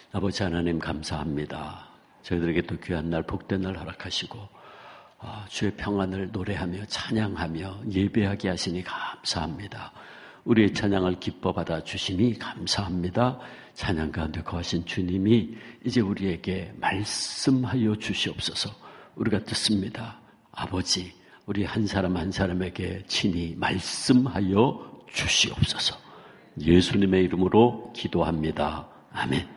아버지 하나님 감사합니다. 저희들에게 또 귀한 날 복된 날 허락하시고 주의 평안을 노래하며 찬양하며 예배하게 하시니 감사합니다. 우리의 찬양을 기뻐 받아 주시니 감사합니다. 찬양 가운데 거하신 주님이 이제 우리에게 말씀하여 주시옵소서. 우리가 듣습니다. 아버지, 우리 한 사람 한 사람에게 친히 말씀하여 주시옵소서. 예수님의 이름으로 기도합니다. 아멘.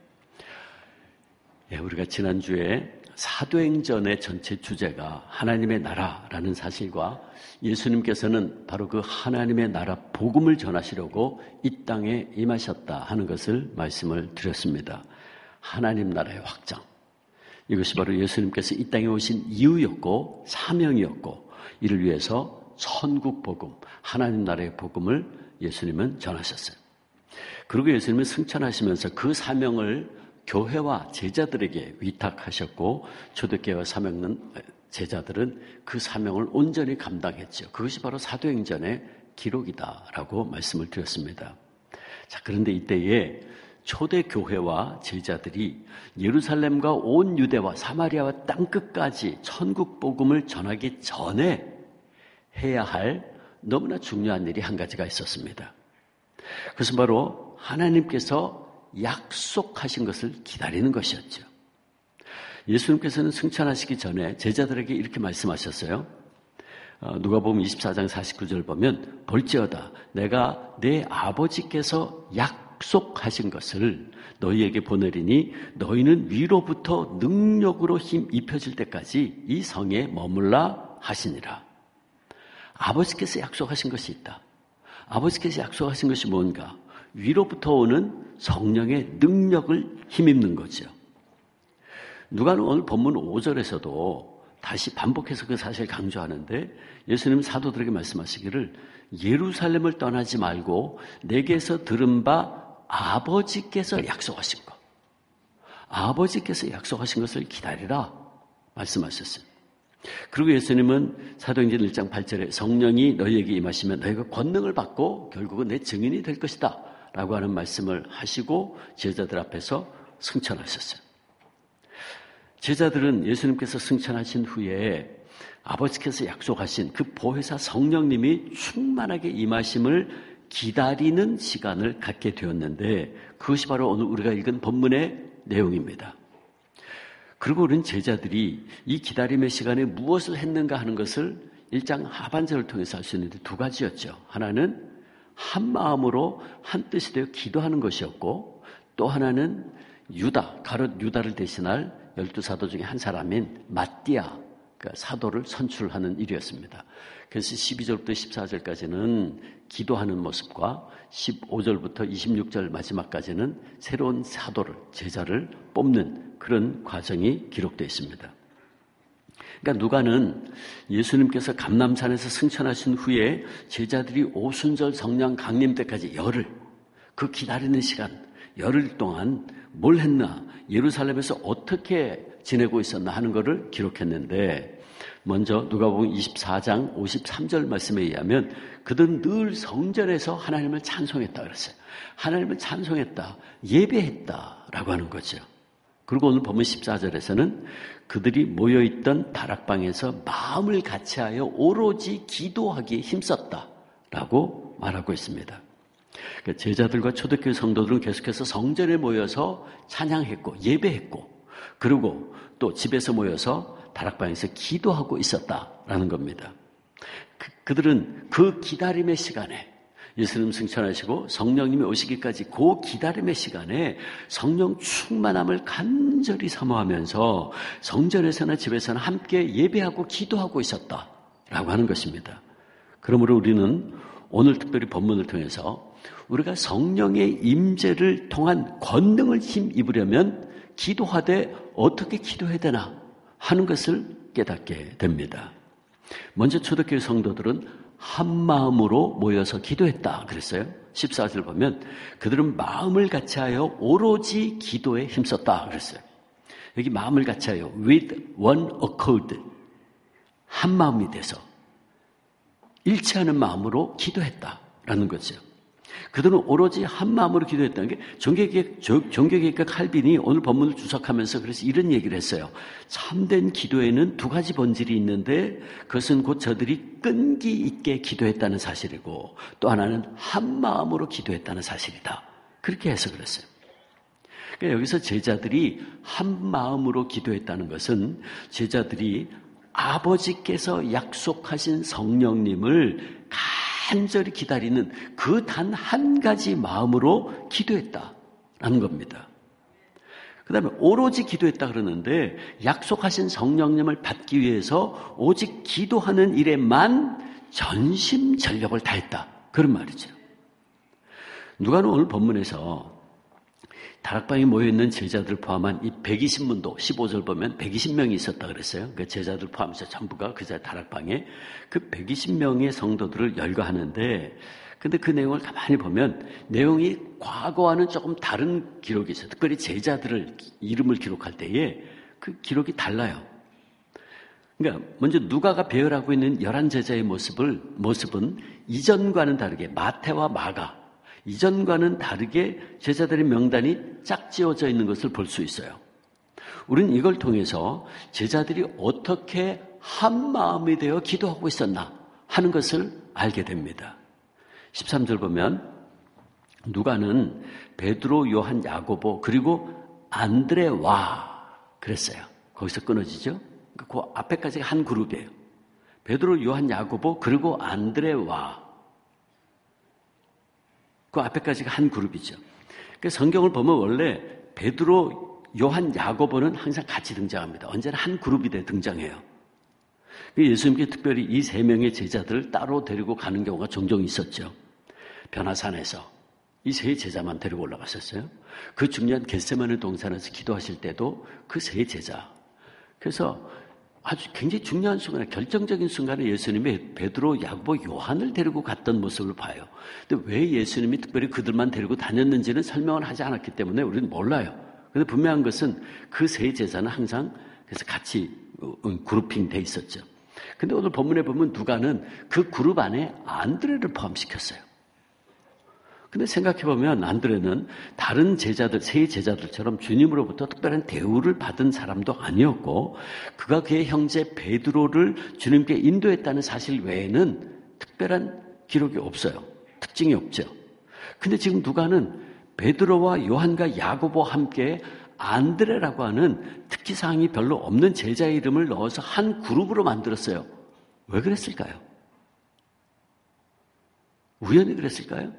우리가 지난주에 사도행전의 전체 주제가 하나님의 나라라는 사실과 예수님께서는 바로 그 하나님의 나라 복음을 전하시려고 이 땅에 임하셨다 하는 것을 말씀을 드렸습니다. 하나님 나라의 확장. 이것이 바로 예수님께서 이 땅에 오신 이유였고 사명이었고 이를 위해서 천국 복음, 하나님 나라의 복음을 예수님은 전하셨어요. 그리고 예수님은 승천하시면서 그 사명을 교회와 제자들에게 위탁하셨고 초대교회와 사명은 제자들은 그 사명을 온전히 감당했죠. 그것이 바로 사도행전의 기록이다라고 말씀을 드렸습니다. 자, 그런데 이때에 초대교회와 제자들이 예루살렘과 온 유대와 사마리아와 땅끝까지 천국 복음을 전하기 전에 해야 할 너무나 중요한 일이 한 가지가 있었습니다. 그것은 바로 하나님께서 약속하신 것을 기다리는 것이었죠. 예수님께서는 승천하시기 전에 제자들에게 이렇게 말씀하셨어요. 누가복음 24장 49절 보면 볼지어다 내가 내 아버지께서 약속하신 것을 너희에게 보내리니 너희는 위로부터 능력으로 힘 입혀질 때까지 이 성에 머물라 하시니라. 아버지께서 약속하신 것이 있다. 아버지께서 약속하신 것이 뭔가? 위로부터 오는 성령의 능력을 힘입는 거죠. 누가는 오늘 본문 5절에서도 다시 반복해서 그 사실을 강조하는데 예수님 사도들에게 말씀하시기를 예루살렘을 떠나지 말고 내게서 들은 바 아버지께서 약속하신 것, 아버지께서 약속하신 것을 기다리라 말씀하셨어요. 그리고 예수님은 사도행전 1장 8절에 성령이 너희에게 임하시면 너희가 권능을 받고 결국은 내 증인이 될 것이다 라고 하는 말씀을 하시고 제자들 앞에서 승천하셨어요. 제자들은 예수님께서 승천하신 후에 아버지께서 약속하신 그 보혜사 성령님이 충만하게 임하심을 기다리는 시간을 갖게 되었는데 그것이 바로 오늘 우리가 읽은 본문의 내용입니다. 그리고 우리는 제자들이 이 기다림의 시간에 무엇을 했는가 하는 것을 1장 하반절을 통해서 알 수 있는데 두 가지였죠. 하나는 한 마음으로 한 뜻이 되어 기도하는 것이었고 또 하나는 유다, 가룟 유다를 대신할 12사도 중에 한 사람인 마띠아, 그러니까 사도를 선출하는 일이었습니다. 그래서 12절부터 14절까지는 기도하는 모습과 15절부터 26절 마지막까지는 새로운 사도를, 제자를 뽑는 그런 과정이 기록되어 있습니다. 그러니까 누가는 예수님께서 감람산에서 승천하신 후에 제자들이 오순절 성령 강림 때까지 열흘, 그 기다리는 시간, 열흘 동안 뭘 했나, 예루살렘에서 어떻게 지내고 있었나 하는 것을 기록했는데 먼저 누가복음 24장 53절 말씀에 의하면 그들은 늘 성전에서 하나님을 찬송했다 그랬어요. 하나님을 찬송했다, 예배했다라고 하는 거죠. 그리고 오늘 본문 14절에서는 그들이 모여있던 다락방에서 마음을 같이하여 오로지 기도하기에 힘썼다라고 말하고 있습니다. 그러니까 제자들과 초대교회 성도들은 계속해서 성전에 모여서 찬양했고 예배했고 그리고 또 집에서 모여서 다락방에서 기도하고 있었다라는 겁니다. 그들은 그 기다림의 시간에 예수님 승천하시고 성령님이 오시기까지 그 기다림의 시간에 성령 충만함을 간절히 사모하면서 성전에서나 집에서나 함께 예배하고 기도하고 있었다라고 하는 것입니다. 그러므로 우리는 오늘 특별히 본문을 통해서 우리가 성령의 임재를 통한 권능을 힘입으려면 기도하되 어떻게 기도해야 되나 하는 것을 깨닫게 됩니다. 먼저 초대교회 성도들은 한 마음으로 모여서 기도했다 그랬어요. 14절 보면 그들은 마음을 같이하여 오로지 기도에 힘썼다 그랬어요. 여기 마음을 같이하여 with one accord, 한 마음이 돼서 일치하는 마음으로 기도했다라는 거죠. 그들은 오로지 한 마음으로 기도했다는 게 종교개혁가 칼빈이 오늘 본문을 주석하면서 그래서 이런 얘기를 했어요. 참된 기도에는 두 가지 본질이 있는데 그것은 곧 저들이 끈기 있게 기도했다는 사실이고 또 하나는 한 마음으로 기도했다는 사실이다. 그렇게 해석을 했어요. 그러니까 여기서 제자들이 한 마음으로 기도했다는 것은 제자들이 아버지께서 약속하신 성령님을 간절히 기다리는 그 단 한 가지 마음으로 기도했다라는 겁니다. 그 다음에 오로지 기도했다 그러는데 약속하신 성령님을 받기 위해서 오직 기도하는 일에만 전심전력을 다했다. 그런 말이죠. 누가는 오늘 본문에서 다락방에 모여있는 제자들 포함한 이 120문도 15절 보면 120명이 있었다 그랬어요. 그 제자들 포함해서 전부가 그 다락방에 그 120명의 성도들을 열거하는데 근데 그 내용을 가만히 보면 내용이 과거와는 조금 다른 기록이 있어요. 특별히 제자들을 이름을 기록할 때에 그 기록이 달라요. 그러니까 먼저 누가가 배열하고 있는 11제자의 모습은 이전과는 다르게 마태와 마가 이전과는 다르게 제자들의 명단이 짝지어져 있는 것을 볼 수 있어요. 우리는 이걸 통해서 제자들이 어떻게 한 마음이 되어 기도하고 있었나 하는 것을 알게 됩니다. 13절 보면 누가는 베드로, 요한, 야고보 그리고 안드레와 그랬어요. 거기서 끊어지죠. 그 앞에까지가 한 그룹이에요. 베드로, 요한, 야고보 그리고 안드레와 그 앞에까지가 한 그룹이죠. 그러니까 성경을 보면 원래 베드로, 요한, 야고보는 항상 같이 등장합니다. 언제나 한 그룹이 등장해요. 예수님께 특별히 이 세 명의 제자들을 따로 데리고 가는 경우가 종종 있었죠. 변화산에서 이 세 제자만 데리고 올라갔었어요. 그 중요한 겟세마네 동산에서 기도하실 때도 그 세 제자. 그래서 아주 굉장히 중요한 순간에 결정적인 순간에 예수님이 베드로, 야고보, 요한을 데리고 갔던 모습을 봐요. 근데 왜 예수님이 특별히 그들만 데리고 다녔는지는 설명을 하지 않았기 때문에 우리는 몰라요. 근데 분명한 것은 그 세 제자는 항상 그래서 같이 그룹핑 돼 있었죠. 근데 오늘 본문에 보면 누가는 그 그룹 안에 안드레를 포함시켰어요. 근데 생각해보면 안드레는 다른 제자들, 세 제자들처럼 주님으로부터 특별한 대우를 받은 사람도 아니었고 그가 그의 형제 베드로를 주님께 인도했다는 사실 외에는 특별한 기록이 없어요. 특징이 없죠. 근데 지금 누가는 베드로와 요한과 야고보와 함께 안드레라고 하는 특기사항이 별로 없는 제자의 이름을 넣어서 한 그룹으로 만들었어요. 왜 그랬을까요? 우연히 그랬을까요?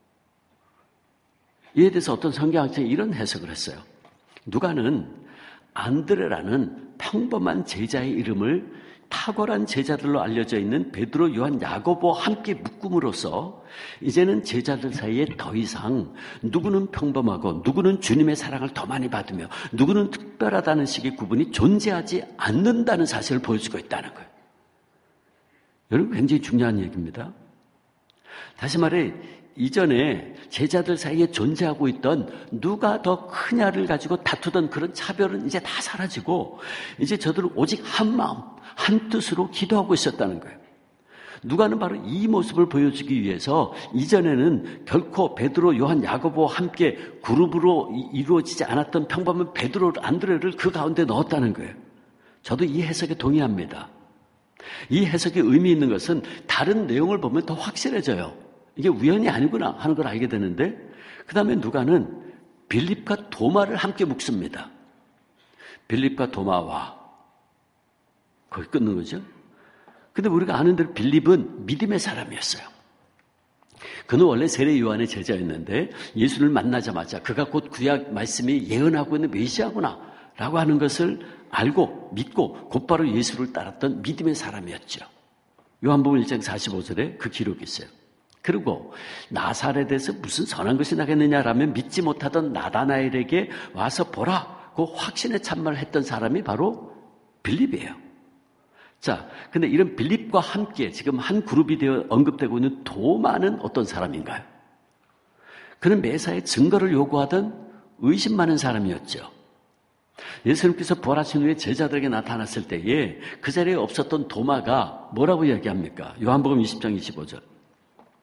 이에 대해서 어떤 성경학자가 이런 해석을 했어요. 누가는 안드레라는 평범한 제자의 이름을 탁월한 제자들로 알려져 있는 베드로, 요한, 야고보와 함께 묶음으로써 이제는 제자들 사이에 더 이상 누구는 평범하고 누구는 주님의 사랑을 더 많이 받으며 누구는 특별하다는 식의 구분이 존재하지 않는다는 사실을 보여주고 있다는 거예요. 여러분 굉장히 중요한 얘기입니다. 다시 말해 이전에 제자들 사이에 존재하고 있던 누가 더 크냐를 가지고 다투던 그런 차별은 이제 다 사라지고 이제 저들은 오직 한 마음, 한 뜻으로 기도하고 있었다는 거예요. 누가는 바로 이 모습을 보여주기 위해서 이전에는 결코 베드로, 요한, 야고보와 함께 그룹으로 이루어지지 않았던 평범한 베드로, 안드레를 그 가운데 넣었다는 거예요. 저도 이 해석에 동의합니다. 이 해석의 의미 있는 것은 다른 내용을 보면 더 확실해져요. 이게 우연이 아니구나 하는 걸 알게 되는데 그 다음에 누가는 빌립과 도마를 함께 묶습니다. 빌립과 도마와 거기 끊는 거죠. 근데 우리가 아는 대로 빌립은 믿음의 사람이었어요. 그는 원래 세례 요한의 제자였는데 예수를 만나자마자 그가 곧 구약 말씀이 예언하고 있는 메시아구나 라고 하는 것을 알고 믿고 곧바로 예수를 따랐던 믿음의 사람이었죠. 요한복음 1장 45절에 그 기록이 있어요. 그리고 나사렛에서 무슨 선한 것이 나겠느냐라면 믿지 못하던 나다나엘에게 와서 보라 그 확신의 참말을 했던 사람이 바로 빌립이에요. 자, 근데 이런 빌립과 함께 지금 한 그룹이 되어 언급되고 있는 도마는 어떤 사람인가요? 그는 매사에 증거를 요구하던 의심 많은 사람이었죠. 예수님께서 부활하신 후에 제자들에게 나타났을 때에 그 자리에 없었던 도마가 뭐라고 이야기합니까? 요한복음 20장 25절.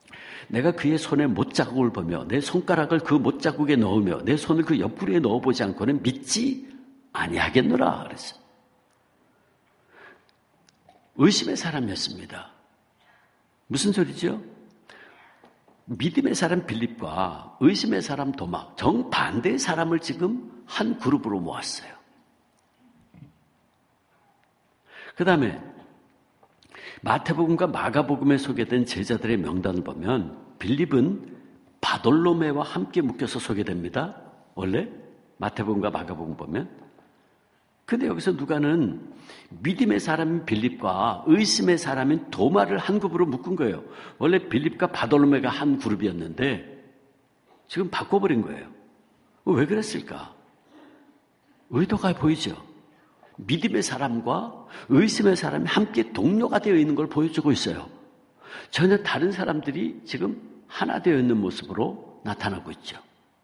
내가 그의 손에 못자국을 보며 내 손가락을 그 못자국에 넣으며 내 손을 그 옆구리에 넣어보지 않고는 믿지 아니하겠노라 그랬어요. 의심의 사람이었습니다. 무슨 소리죠? 믿음의 사람 빌립과 의심의 사람 도마, 정반대의 사람을 지금 한 그룹으로 모았어요. 그 다음에 마태복음과 마가복음에 소개된 제자들의 명단을 보면 빌립은 바돌로메와 함께 묶여서 소개됩니다. 원래 마태복음과 마가복음 보면. 근데 여기서 누가는 믿음의 사람인 빌립과 의심의 사람인 도마를 한 그룹으로 묶은 거예요. 원래 빌립과 바돌로메가 한 그룹이었는데 지금 바꿔버린 거예요. 왜 그랬을까? 의도가 보이죠. 믿음의 사람과 의심의 사람이 함께 동료가 되어 있는 걸 보여주고 있어요. 전혀 다른 사람들이 지금 하나 되어 있는 모습으로 나타나고 있죠.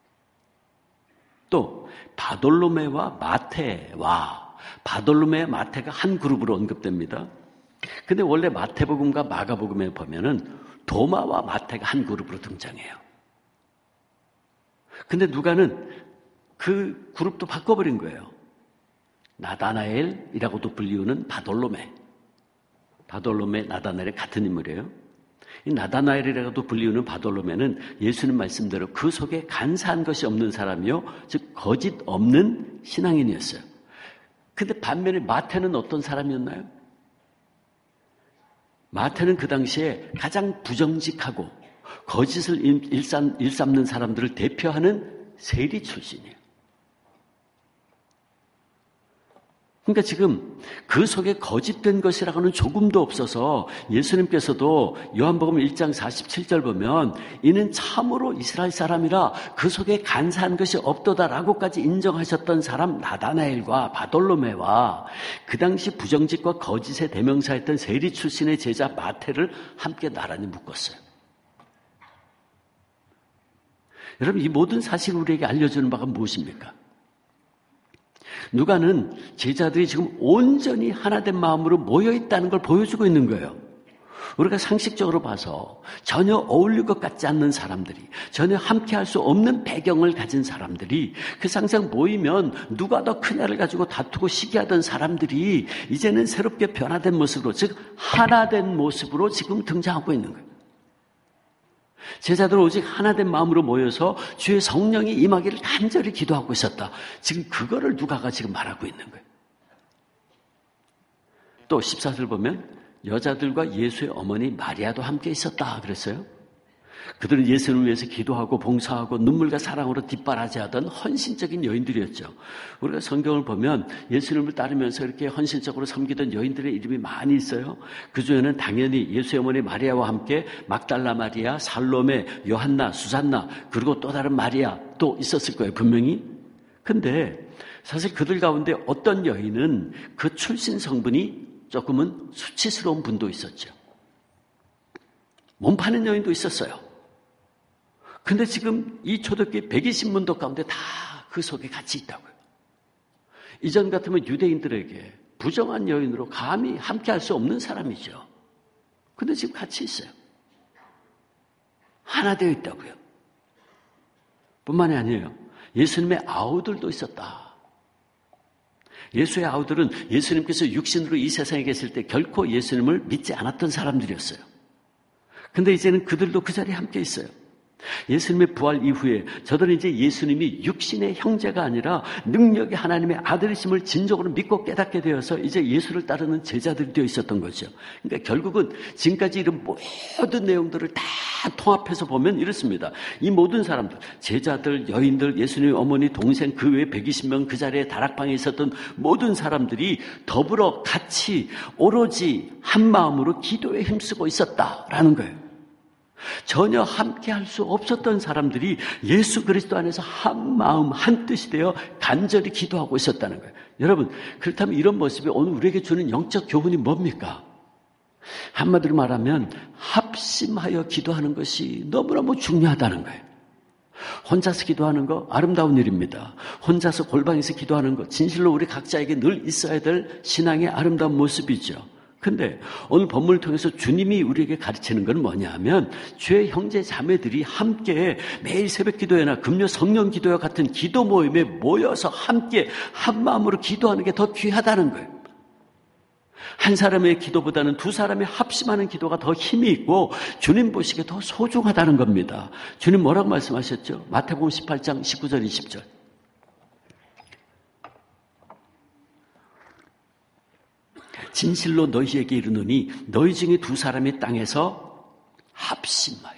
또 바돌로메와 마태와 바돌로메와 마태가 한 그룹으로 언급됩니다. 근데 원래 마태복음과 마가복음에 보면은 도마와 마태가 한 그룹으로 등장해요. 근데 누가는 그 그룹도 바꿔버린 거예요. 나다나엘이라고도 불리우는 바돌로메, 나다나엘이 같은 인물이에요. 이 나다나엘이라고도 불리우는 바돌로메는 예수님 말씀대로 그 속에 간사한 것이 없는 사람이요, 즉 거짓 없는 신앙인이었어요. 근데 반면에 마태는 어떤 사람이었나요? 마태는 그 당시에 가장 부정직하고 거짓을 일삼는 사람들을 대표하는 세리 출신이에요. 그러니까 지금 그 속에 거짓된 것이라고는 조금도 없어서 예수님께서도 요한복음 1장 47절 보면 이는 참으로 이스라엘 사람이라 그 속에 간사한 것이 없도다라고까지 인정하셨던 사람 나다나엘과 바돌로메와 그 당시 부정직과 거짓의 대명사였던 세리 출신의 제자 마태를 함께 나란히 묶었어요. 여러분, 이 모든 사실을 우리에게 알려주는 바가 무엇입니까? 누가는 제자들이 지금 온전히 하나된 마음으로 모여있다는 걸 보여주고 있는 거예요. 우리가 상식적으로 봐서 전혀 어울릴 것 같지 않는 사람들이, 전혀 함께할 수 없는 배경을 가진 사람들이, 그 항상 모이면 누가 더 크냐를 가지고 다투고 시기하던 사람들이 이제는 새롭게 변화된 모습으로, 즉 하나된 모습으로 지금 등장하고 있는 거예요. 제자들은 오직 하나된 마음으로 모여서 주의 성령이 임하기를 간절히 기도하고 있었다. 지금 그거를 누가가 지금 말하고 있는 거예요. 또 14절 보면 여자들과 예수의 어머니 마리아도 함께 있었다 그랬어요. 그들은 예수님을 위해서 기도하고 봉사하고 눈물과 사랑으로 뒷바라지하던 헌신적인 여인들이었죠. 우리가 성경을 보면 예수님을 따르면서 이렇게 헌신적으로 섬기던 여인들의 이름이 많이 있어요. 그중에는 당연히 예수의 어머니 마리아와 함께 막달라 마리아, 살로메, 요한나, 수산나, 그리고 또 다른 마리아 또 있었을 거예요, 분명히. 근데 사실 그들 가운데 어떤 여인은 그 출신 성분이 조금은 수치스러운 분도 있었죠. 몸 파는 여인도 있었어요. 근데 지금 이 초대교회 120문도 가운데 다 그 속에 같이 있다고요. 이전 같으면 유대인들에게 부정한 여인으로 감히 함께할 수 없는 사람이죠. 근데 지금 같이 있어요. 하나 되어 있다고요. 뿐만이 아니에요. 예수님의 아우들도 있었다. 예수의 아우들은 예수님께서 육신으로 이 세상에 계실 때 결코 예수님을 믿지 않았던 사람들이었어요. 근데 이제는 그들도 그 자리에 함께 있어요. 예수님의 부활 이후에 저들은 이제 예수님이 육신의 형제가 아니라 능력이 하나님의 아들이심을 진정으로 믿고 깨닫게 되어서 이제 예수를 따르는 제자들이 되어 있었던 거죠. 그러니까 결국은 지금까지 이런 모든 내용들을 다 통합해서 보면 이렇습니다. 이 모든 사람들, 제자들, 여인들, 예수님의 어머니, 동생, 그 외에 120명 그 자리에 다락방에 있었던 모든 사람들이 더불어 같이 오로지 한 마음으로 기도에 힘쓰고 있었다라는 거예요. 전혀 함께할 수 없었던 사람들이 예수 그리스도 안에서 한 마음 한 뜻이 되어 간절히 기도하고 있었다는 거예요. 여러분, 그렇다면 이런 모습이 오늘 우리에게 주는 영적 교훈이 뭡니까? 한마디로 말하면 합심하여 기도하는 것이 너무너무 중요하다는 거예요. 혼자서 기도하는 거 아름다운 일입니다. 혼자서 골방에서 기도하는 거 진실로 우리 각자에게 늘 있어야 될 신앙의 아름다운 모습이죠. 근데 오늘 본문을 통해서 주님이 우리에게 가르치는 건 뭐냐 하면 주의 형제 자매들이 함께 매일 새벽 기도회나 금요 성령 기도회 같은 기도 모임에 모여서 함께 한 마음으로 기도하는 게 더 귀하다는 거예요. 한 사람의 기도보다는 두 사람이 합심하는 기도가 더 힘이 있고 주님 보시기에 더 소중하다는 겁니다. 주님 뭐라고 말씀하셨죠? 마태복음 18장 19절 20절. 진실로 너희에게 이르노니 너희 중에 두 사람이 땅에서 합심하여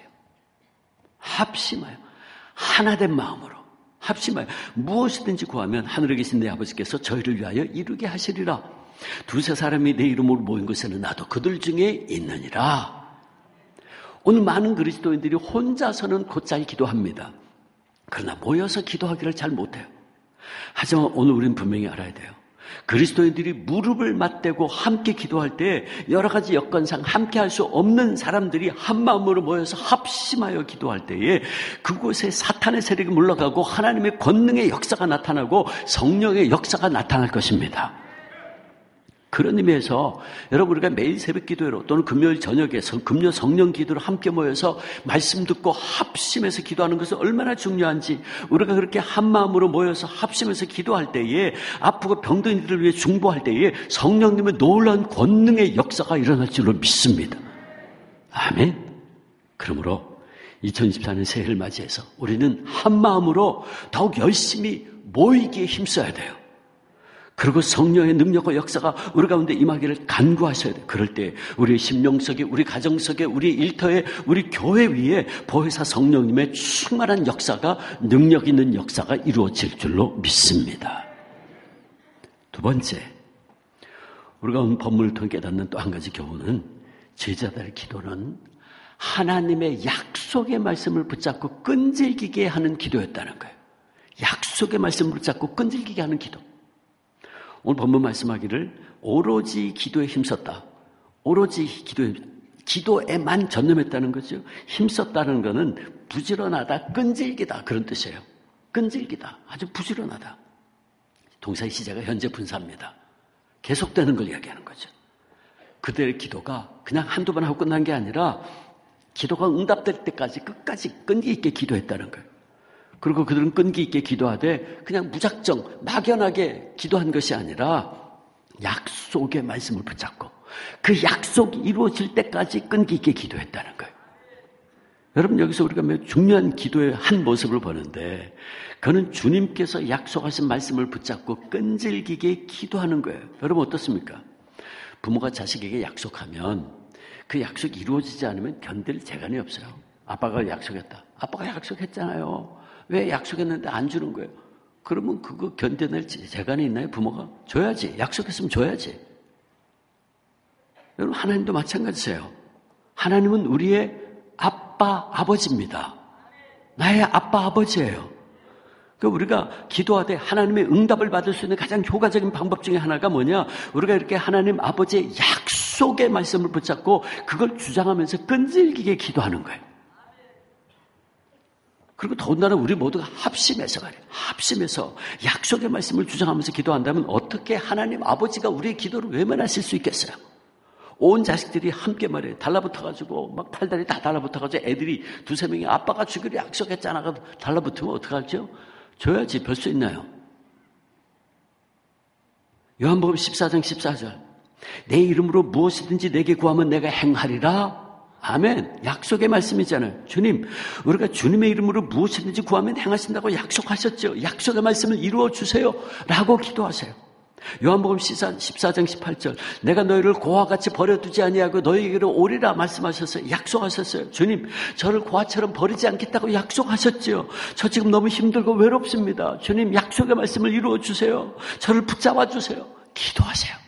하나된 마음으로 합심하여 무엇이든지 구하면 하늘에 계신 내 아버지께서 저희를 위하여 이루게 하시리라. 두세 사람이 내 이름으로 모인 곳에는 나도 그들 중에 있느니라. 오늘 많은 그리스도인들이 혼자서는 곧잘 기도합니다. 그러나 모여서 기도하기를 잘 못해요. 하지만 오늘 우리는 분명히 알아야 돼요. 그리스도인들이 무릎을 맞대고 함께 기도할 때 여러 가지 여건상 함께 할 수 없는 사람들이 한 마음으로 모여서 합심하여 기도할 때에 그곳에 사탄의 세력이 물러가고 하나님의 권능의 역사가 나타나고 성령의 역사가 나타날 것입니다. 그런 의미에서 여러분 우리가 매일 새벽 기도회로 또는 금요일 저녁에 금요 성령 기도로 함께 모여서 말씀 듣고 합심해서 기도하는 것은 얼마나 중요한지 우리가 그렇게 한 마음으로 모여서 합심해서 기도할 때에 아프고 병든 이들을 위해 중보할 때에 성령님의 놀라운 권능의 역사가 일어날 줄로 믿습니다. 아멘. 그러므로 2024년 새해를 맞이해서 우리는 한 마음으로 더욱 열심히 모이기에 힘써야 돼요. 그리고 성령의 능력과 역사가 우리 가운데 임하기를 간구하셔야 돼요. 그럴 때 우리의 심령 속에, 우리 가정 속에, 우리 일터에, 우리 교회 위에 보혜사 성령님의 충만한 역사가, 능력 있는 역사가 이루어질 줄로 믿습니다. 두 번째, 우리가 오늘 본문을 통해 깨닫는 또 한 가지 교훈은 제자들의 기도는 하나님의 약속의 말씀을 붙잡고 끈질기게 하는 기도였다는 거예요. 약속의 말씀을 붙잡고 끈질기게 하는 기도. 오늘 본문 말씀하기를 오로지 기도에 힘썼다. 오로지 기도에만 전념했다는 거죠. 힘썼다는 것은 부지런하다, 끈질기다 그런 뜻이에요. 끈질기다, 아주 부지런하다. 동사의 시제가 현재 분사입니다. 계속되는 걸 이야기하는 거죠. 그들의 기도가 그냥 한두 번 하고 끝난 게 아니라 기도가 응답될 때까지 끝까지 끈기 있게 기도했다는 거예요. 그리고 그들은 끈기 있게 기도하되 그냥 무작정 막연하게 기도한 것이 아니라 약속의 말씀을 붙잡고 그 약속이 이루어질 때까지 끈기 있게 기도했다는 거예요. 여러분 여기서 우리가 매우 중요한 기도의 한 모습을 보는데 그는 주님께서 약속하신 말씀을 붙잡고 끈질기게 기도하는 거예요. 여러분 어떻습니까? 부모가 자식에게 약속하면 그 약속이 이루어지지 않으면 견딜 재간이 없어요. 아빠가 약속했다. 아빠가 약속했잖아요. 왜 약속했는데 안 주는 거예요? 그러면 그거 견뎌낼 재간이 있나요? 부모가? 줘야지. 약속했으면 줘야지. 여러분 하나님도 마찬가지세요. 하나님은 우리의 아빠, 아버지입니다. 나의 아빠, 아버지예요. 그러니까 우리가 기도하되 하나님의 응답을 받을 수 있는 가장 효과적인 방법 중에 하나가 뭐냐? 우리가 이렇게 하나님 아버지의 약속의 말씀을 붙잡고 그걸 주장하면서 끈질기게 기도하는 거예요. 그리고 더군다나 우리 모두가 합심해서 그래요. 합심해서 약속의 말씀을 주장하면서 기도한다면 어떻게 하나님 아버지가 우리의 기도를 외면하실 수 있겠어요? 온 자식들이 함께 말해요. 달라붙어가지고 막 팔다리 다 달라붙어가지고 애들이 두세 명이 아빠가 주기로 약속했잖아. 달라붙으면 어떡하죠? 줘야지. 별 수 있나요? 요한복음 14장 14절 내 이름으로 무엇이든지 내게 구하면 내가 행하리라. 아멘. 약속의 말씀이잖아요. 주님, 우리가 주님의 이름으로 무엇이든지 구하면 행하신다고 약속하셨죠. 약속의 말씀을 이루어 주세요 라고 기도하세요. 요한복음 14장 18절 내가 너희를 고와 같이 버려두지 아니하고 너희에게로 오리라 말씀하셨어요. 약속하셨어요. 주님, 저를 고아처럼 버리지 않겠다고 약속하셨죠. 저 지금 너무 힘들고 외롭습니다. 주님, 약속의 말씀을 이루어 주세요. 저를 붙잡아 주세요. 기도하세요.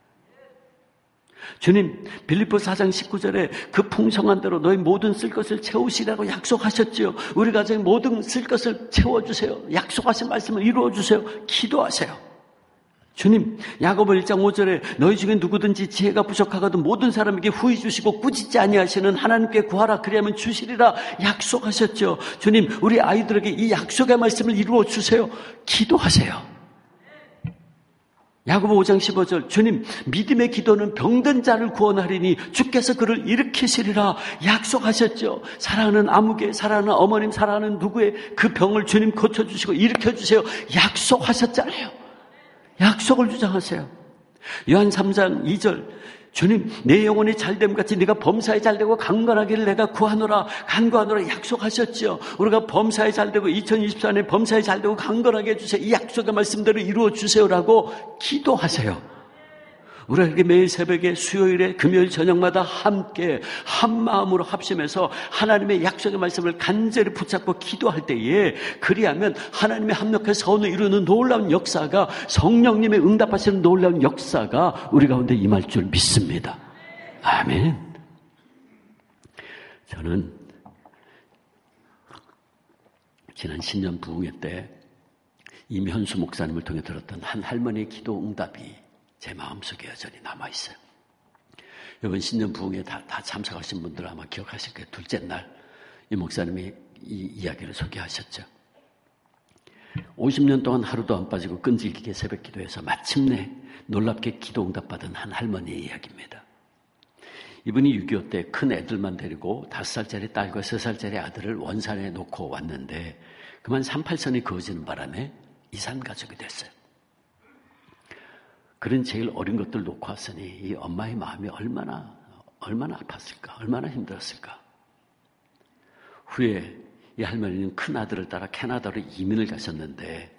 주님, 빌립보 4장 19절에 그 풍성한 대로 너희 모든 쓸 것을 채우시라고 약속하셨지요. 우리 가정의 모든 쓸 것을 채워주세요. 약속하신 말씀을 이루어주세요. 기도하세요. 주님, 야고보 1장 5절에 너희 중에 누구든지 지혜가 부족하거든 모든 사람에게 후히 주시고 꾸짖지 아니하시는 하나님께 구하라 그리하면 주시리라 약속하셨죠. 주님, 우리 아이들에게 이 약속의 말씀을 이루어주세요. 기도하세요. 야고보 5장 15절 주님 믿음의 기도는 병든 자를 구원하리니 주께서 그를 일으키시리라 약속하셨죠. 사랑하는 아무개, 사랑하는 어머님, 사랑하는 누구의 그 병을 주님 고쳐주시고 일으켜주세요. 약속하셨잖아요. 약속을 주장하세요. 요한 3장 2절 주님 내 영혼이 잘됨 같이 네가 범사에 잘되고 강건하기를 내가 구하노라 간구하노라 약속하셨죠. 우리가 범사에 잘되고 2024년에 범사에 잘되고 강건하게 해주세요. 이 약속의 말씀대로 이루어 주세요라고 기도하세요. 우리에게 매일 새벽에 수요일에 금요일 저녁마다 함께 한 마음으로 합심해서 하나님의 약속의 말씀을 간절히 붙잡고 기도할 때에 그리하면 하나님의 합력해서 선을 이루는 놀라운 역사가 성령님의 응답하시는 놀라운 역사가 우리 가운데 임할 줄 믿습니다. 아멘. 저는 지난 신년 부흥회 때 임현수 목사님을 통해 들었던 한 할머니의 기도 응답이 제 마음속에 여전히 남아있어요. 이번 신년 부흥에 다 참석하신 분들 아마 기억하실 거예요. 둘째 날 이 목사님이 이 이야기를 소개하셨죠. 50년 동안 하루도 안 빠지고 끈질기게 새벽 기도해서 마침내 놀랍게 기도 응답받은 한 할머니의 이야기입니다. 이분이 6.25 때 큰 애들만 데리고 5살짜리 딸과 3살짜리 아들을 원산에 놓고 왔는데 그만 38선이 그어지는 바람에 이산가족이 됐어요. 그런 제일 어린 것들 놓고 왔으니 이 엄마의 마음이 얼마나 아팠을까, 얼마나 힘들었을까. 후에 이 할머니는 큰 아들을 따라 캐나다로 이민을 가셨는데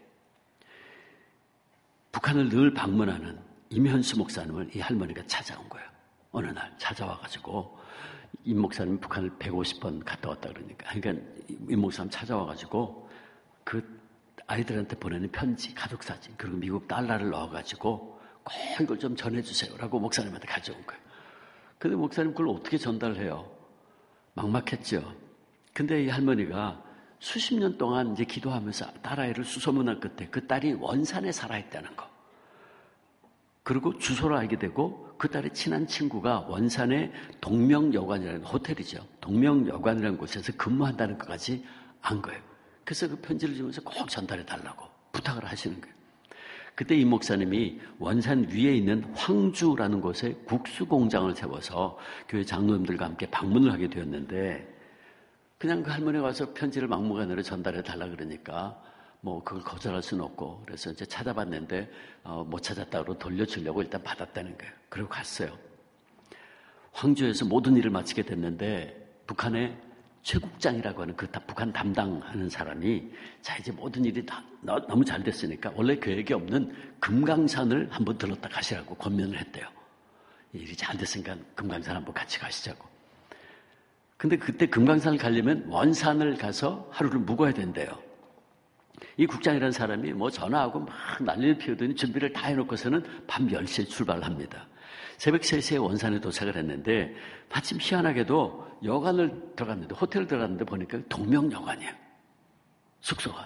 북한을 늘 방문하는 임현수 목사님을 이 할머니가 찾아온 거예요. 어느 날 찾아와가지고 임 목사님이 북한을 150번 갔다 왔다 그러니까 임 목사님 찾아와가지고 그 아이들한테 보내는 편지, 가족 사진 그리고 미국 달러를 넣어가지고 꼭 이걸 좀 전해주세요라고 목사님한테 가져온 거예요. 근데 목사님 그걸 어떻게 전달해요? 막막했죠. 근데 이 할머니가 수십 년 동안 이제 기도하면서 딸아이를 수소문한 끝에 그 딸이 원산에 살아있다는 거. 그리고 주소를 알게 되고 그 딸의 친한 친구가 원산의 동명여관이라는 호텔이죠. 동명여관이라는 곳에서 근무한다는 것까지 안 거예요. 그래서 그 편지를 주면서 꼭 전달해 달라고 부탁을 하시는 거예요. 그때 이 목사님이 원산 위에 있는 황주라는 곳에 국수 공장을 세워서 교회 장로님들과 함께 방문을 하게 되었는데 그냥 그 할머니가 와서 편지를 막무가내로 전달해 달라 그러니까 뭐 그걸 거절할 수는 없고 그래서 이제 찾아봤는데 못 찾았다고 돌려주려고 일단 받았다는 거예요. 그리고 갔어요. 황주에서 모든 일을 마치게 됐는데 북한의 최국장이라고 하는 그 북한 담당하는 사람이 자 이제 모든 일이 다 너무 잘 됐으니까 원래 계획에 없는 금강산을 한번 들렀다 가시라고 권면을 했대요. 일이 잘 됐으니까 금강산 한번 같이 가시자고. 근데 그때 금강산을 가려면 원산을 가서 하루를 묵어야 된대요. 이 국장이라는 사람이 뭐 전화하고 막 난리를 피우더니 준비를 다 해놓고서는 밤 10시에 출발을 합니다. 새벽 3시에 원산에 도착을 했는데 마침 희한하게도 여관을 들어갔는데 호텔을 들어갔는데 보니까 동명여관이에요. 숙소가.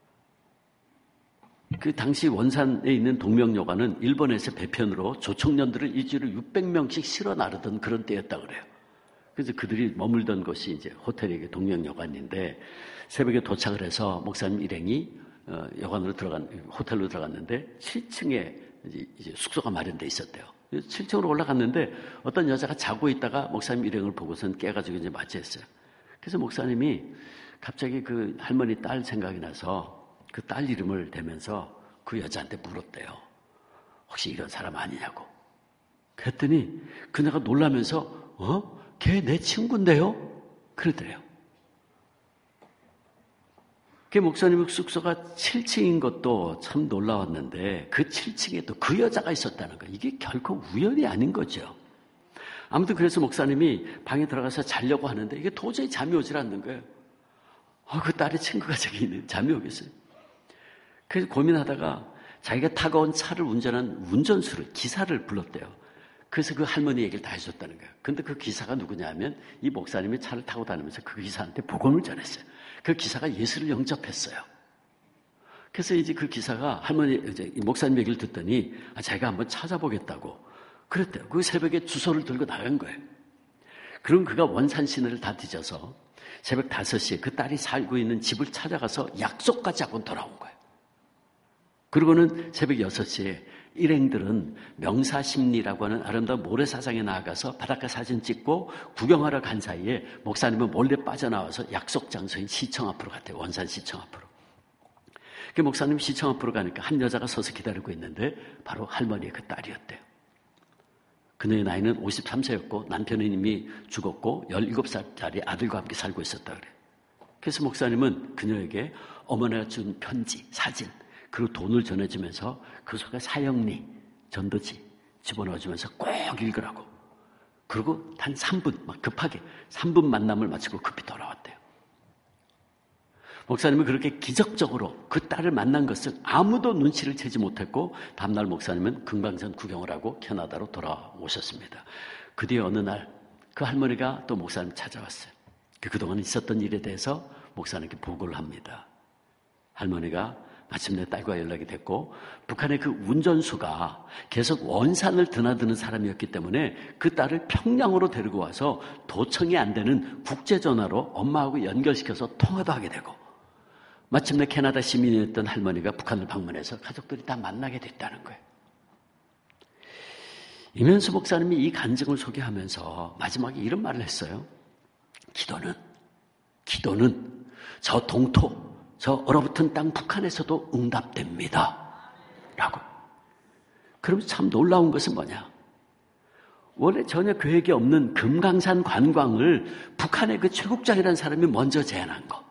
그 당시 원산에 있는 동명여관은 일본에서 배편으로 조청년들을 일주일에 600명씩 실어 나르던 그런 때였다고 그래요. 그래서 그들이 머물던 곳이 이제 호텔이 동명여관인데 새벽에 도착을 해서 목사님 일행이 호텔로 들어갔는데 7층에 이제 숙소가 마련돼 있었대요. 7층으로 올라갔는데 어떤 여자가 자고 있다가 목사님 일행을 보고선 깨가지고 이제 맞이했어요. 그래서 목사님이 갑자기 그 할머니 딸 생각이 나서 그 딸 이름을 대면서 그 여자한테 물었대요. 혹시 이런 사람 아니냐고. 그랬더니 그녀가 놀라면서 걔 내 친구인데요? 그러더래요. 그 목사님 숙소가 7층인 것도 참 놀라웠는데 그 7층에도 그 여자가 있었다는 거 이게 결코 우연이 아닌 거죠. 아무튼 그래서 목사님이 방에 들어가서 자려고 하는데 이게 도저히 잠이 오질 않는 거예요. 그 딸의 친구가 저기 있네. 잠이 오겠어요. 그래서 고민하다가 자기가 타고 온 차를 운전한 운전수를 기사를 불렀대요. 그래서 그 할머니 얘기를 다 해줬다는 거예요. 근데 그 기사가 누구냐 하면 이 목사님이 차를 타고 다니면서 그 기사한테 복음을 전했어요. 그 기사가 예수를 영접했어요. 그래서 이제 그 기사가 이 목사님 얘기를 듣더니 자기가 한번 찾아보겠다고 그랬대요. 그 새벽에 주소를 들고 나간 거예요. 그럼 그가 원산 시내를 다 뒤져서 새벽 5시에 그 딸이 살고 있는 집을 찾아가서 약속까지 하고 돌아온 거예요. 그리고는 새벽 6시에 일행들은 명사심리라고 하는 아름다운 모래사장에 나아가서 바닷가 사진 찍고 구경하러 간 사이에 목사님은 몰래 빠져나와서 약속 장소인 시청 앞으로 갔대요. 원산 시청 앞으로. 그 목사님 시청 앞으로 가니까 한 여자가 서서 기다리고 있는데 바로 할머니의 그 딸이었대요. 그녀의 나이는 53세였고 남편은 이미 죽었고 17살짜리 아들과 함께 살고 있었다 그래요. 그래서 목사님은 그녀에게 어머니가 준 편지, 사진, 그리고 돈을 전해주면서 그 속에 사형리, 전도지 집어넣어주면서 꼭 읽으라고. 그리고 단 3분, 막 급하게 3분 만남을 마치고 급히 돌아왔대요. 목사님은 그렇게 기적적으로 그 딸을 만난 것을 아무도 눈치를 채지 못했고 다음날 목사님은 금강산 구경을 하고 캐나다로 돌아오셨습니다. 그 뒤에 어느 날 그 할머니가 또 목사님 찾아왔어요. 그동안 있었던 일에 대해서 목사님께 보고를 합니다. 할머니가 마침내 딸과 연락이 됐고 북한의 그 운전수가 계속 원산을 드나드는 사람이었기 때문에 그 딸을 평양으로 데리고 와서 도청이 안 되는 국제전화로 엄마하고 연결시켜서 통화도 하게 되고 마침내 캐나다 시민이었던 할머니가 북한을 방문해서 가족들이 다 만나게 됐다는 거예요. 이면수 목사님이 이 간증을 소개하면서 마지막에 이런 말을 했어요. 기도는 저 동토, 저 얼어붙은 땅 북한에서도 응답됩니다. 라고. 그럼 참 놀라운 것은 뭐냐? 원래 전혀 계획이 없는 금강산 관광을 북한의 그 최국장이라는 사람이 먼저 제안한 거.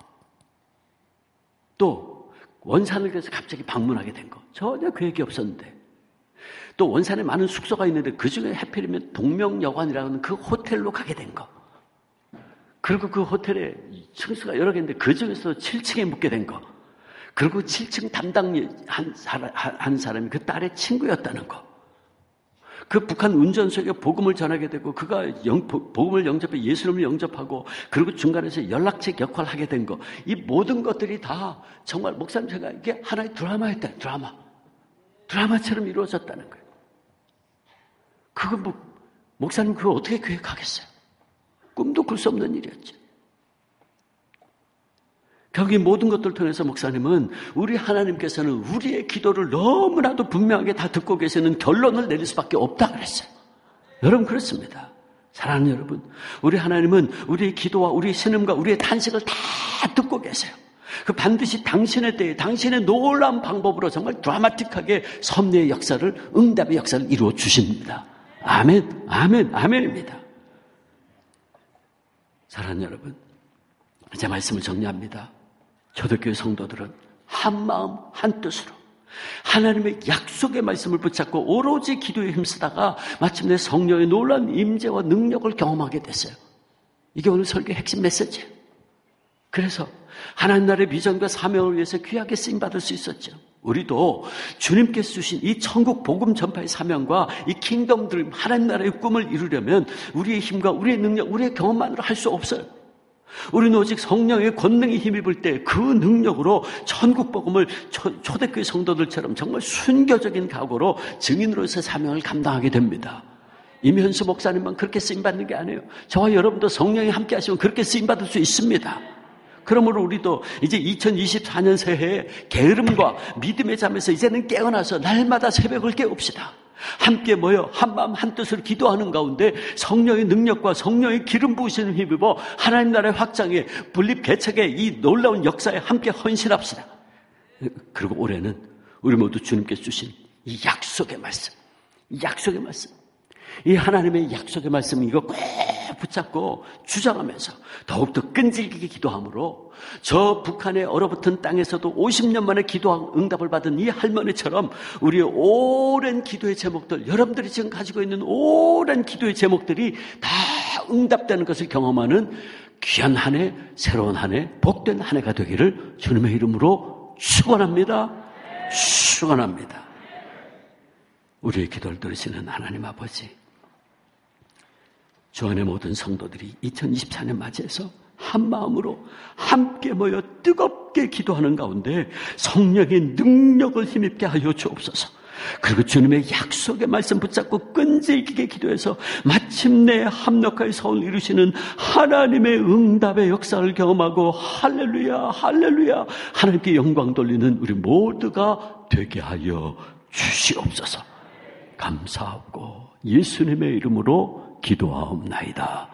또 원산을 그래서 갑자기 방문하게 된 거. 전혀 계획이 없었는데. 또 원산에 많은 숙소가 있는데 그중에 하필이면 동명여관이라는 그 호텔로 가게 된 거. 그리고 그 호텔에 층수가 여러 개인데 그중에서 7층에 묵게 된 거. 그리고 7층 담당 한 사람이 그 딸의 친구였다는 거. 그 북한 운전수에게 복음을 전하게 되고 그가 복음을 영접해 예수님을 영접하고 그리고 중간에서 연락책 역할을 하게 된 거. 이 모든 것들이 다 정말 목사님 제가 이게 하나의 드라마였다. 드라마처럼 이루어졌다는 거예요. 그거 목사님 그거 어떻게 계획하겠어요? 꿈도 꿀 수 없는 일이었죠. 결국 이 모든 것들을 통해서 목사님은 우리 하나님께서는 우리의 기도를 너무나도 분명하게 다 듣고 계시는 결론을 내릴 수밖에 없다 그랬어요. 여러분 그렇습니다. 사랑하는 여러분, 우리 하나님은 우리의 기도와 우리의 신음과 우리의 탄식을 다 듣고 계세요. 그 반드시 당신의 때에 당신의 놀라운 방법으로 정말 드라마틱하게 섭리의 역사를, 응답의 역사를 이루어 주십니다. 아멘, 아멘, 아멘입니다. 사랑하는 여러분, 제 말씀을 정리합니다. 초대교회 성도들은 한 마음 한 뜻으로 하나님의 약속의 말씀을 붙잡고 오로지 기도에 힘쓰다가 마침내 성령의 놀라운 임재와 능력을 경험하게 됐어요. 이게 오늘 설교의 핵심 메시지예요. 그래서 하나님 나라의 비전과 사명을 위해서 귀하게 쓰임받을 수 있었죠. 우리도 주님께서 주신 이 천국 복음 전파의 사명과 이 킹덤 드림 하나님 나라의 꿈을 이루려면 우리의 힘과 우리의 능력, 우리의 경험만으로 할 수 없어요. 우리는 오직 성령의 권능이 힘입을 때 그 능력으로 천국 복음을 초대교회 성도들처럼 정말 순교적인 각오로 증인으로서의 사명을 감당하게 됩니다. 임현수 목사님만 그렇게 쓰임받는 게 아니에요. 저와 여러분도 성령이 함께 하시면 그렇게 쓰임받을 수 있습니다. 그러므로 우리도 이제 2024년 새해에 게으름과 믿음의 잠에서 이제는 깨어나서 날마다 새벽을 깨웁시다. 함께 모여 한마음 한뜻으로 기도하는 가운데 성령의 능력과 성령의 기름 부으시는 힘입어 하나님 나라의 확장에 분립 개척의 이 놀라운 역사에 함께 헌신합시다. 그리고 올해는 우리 모두 주님께서 주신 이 약속의 말씀, 이 하나님의 약속의 말씀 이거 꼭 붙잡고 주장하면서 더욱더 끈질기게 기도함으로 저 북한의 얼어붙은 땅에서도 50년 만에 기도 응답을 받은 이 할머니처럼 우리의 오랜 기도의 제목들, 여러분들이 지금 가지고 있는 오랜 기도의 제목들이 다 응답되는 것을 경험하는 귀한 한 해, 새로운 한 해, 복된 한 해가 되기를 주님의 이름으로 축원합니다. 축원합니다. 우리의 기도를 들으시는 하나님 아버지, 주 안의 모든 성도들이 2024년 맞이해서 한 마음으로 함께 모여 뜨겁게 기도하는 가운데 성령의 능력을 힘입게 하여 주옵소서. 그리고 주님의 약속의 말씀 붙잡고 끈질기게 기도해서 마침내 합력하여 사원을 이루시는 하나님의 응답의 역사를 경험하고 할렐루야 할렐루야 하나님께 영광 돌리는 우리 모두가 되게 하여 주시옵소서. 감사하고 예수님의 이름으로 기도하옵나이다.